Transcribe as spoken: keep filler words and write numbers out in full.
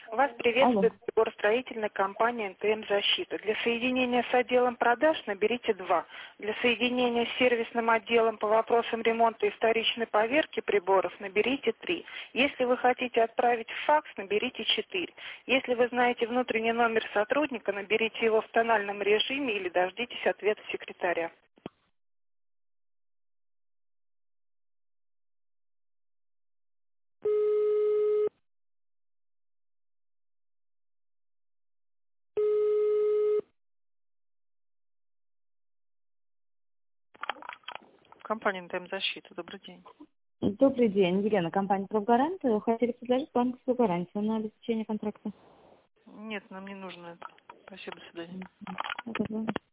Вас Алло. приветствует строительная компания эн тэ эм «Защита». Для соединения с отделом продаж наберите два. Для соединения с сервисным отделом по вопросам ремонта и вторичной поверки приборов наберите три. Если вы хотите отправить факс, наберите четыре. Если вы знаете внутренний номер сотрудника, наберите его в тональном режиме или дождитесь ответа секретаря. Компания эн тэ эм «Защита». Добрый день. Добрый день, Елена, компания «Профгарант». Хотели предложить банковскую гарантию на обеспечение контракта. Нет, нам не нужно это. Спасибо, до свидания. Это да.